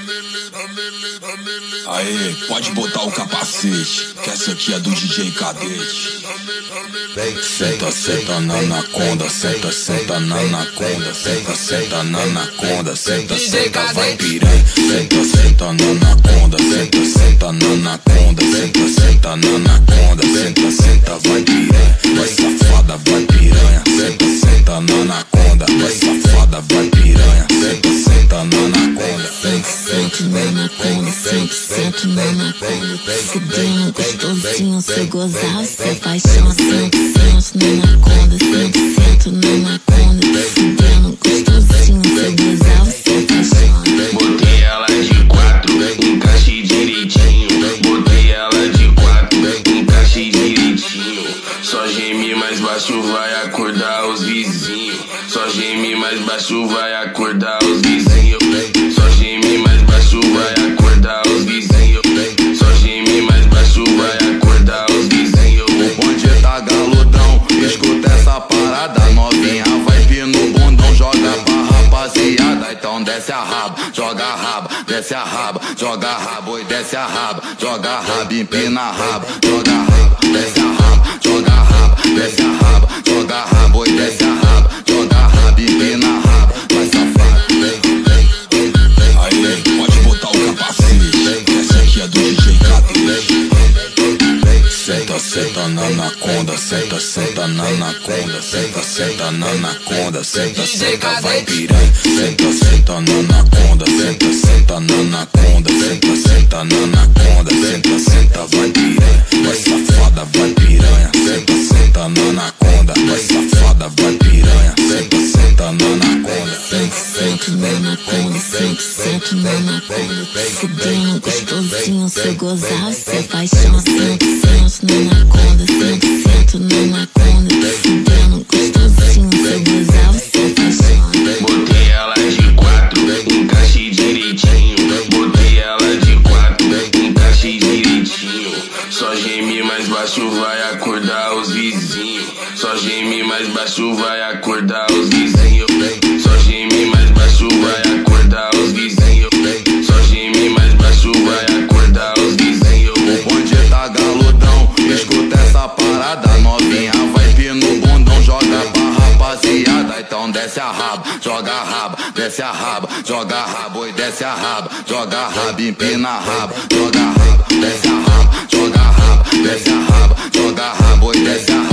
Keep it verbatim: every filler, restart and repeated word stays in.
Aê, pode botar o capacete, que essa aqui é do D J Cadete. Senta, senta na anaconda, senta, senta na anaconda, senta, senta na anaconda, senta, senta, vai piranha. Senta, senta na anaconda, senta, senta na anaconda, senta, senta na anaconda, senta, senta, vai piranha. Vai safada, vai piranha, senta, senta na anaconda, vai safada, vai piranha, senta, senta na anaconda. Sente na anaconda, sente, sente na anaconda. Fudendo gostosinho, cê gozar, cê faz chão. Sente, sente na anaconda, sente, sente na anaconda. Fudendo gostosinho, cê gozar, cê faz chão. Botei ela de quatro, encaixe direitinho. Botei ela de quatro, encaixe direitinho. Só geme mais baixo, vai acordar os vizinhos. Só geme mais baixo, vai acordar os vizinhos. Só geme mais baixo, vai acordar os vizinhos. Só geme mais baixo, vai acordar os vizinhos. O bonde tá galudão, escuta essa parada. Novinha vai vir no bundão, joga pra rapaziada. Então desce a raba, joga a raba, desce a raba, joga a raba, oi, desce a raba, joga a raba, empina a raba, joga a raba, desce a raba, joga a raba, desce a raba, joga a raba, oi, desce a raba, joga a raba, empina a raba, vai safado. Aê, pode botar o capacete, que essa aqui é do D J Cadete. Senta, senta na anaconda, senta, senta na anaconda, senta, senta na anaconda, senta, senta, vai piranha. Senta, senta na anaconda, senta, senta na anaconda, senta, senta na anaconda, senta, senta, vai piranha. Vai safada, vai piranha, senta, senta na anaconda, vai safada, vai piranha, senta, senta na anaconda. Sente, sente na anaconda, sente, sente na anaconda. Fudendo gostosinho, cê gozar, cê faz chão. Sente, sente na anaconda, sente, sente na anaconda. Fudendo gostosinho, cê gozar, cê faz chão. Botei ela de quatro, encaixe direitinho. Botei ela de quatro, encaixe direitinho. Só geme mais baixo, vai acordar os vizinhos. Só geme mais baixo, vai acordar os vizinhos. Só geme mais baixo, vai acordar os vizinhos. Só geme mais baixo, vai acordar os vizinhos. O bonde tá galudão, escuta essa parada. Novinha vai vir no bundão, joga pra rapaziada. Então desce a raba, joga a raba, desce a raba, joga a raba, oi, desce a raba, joga a raba, empina a raba, joga a raba, desce a raba, joga a raba, desce a raba, joga a raba, oi, desce a raba.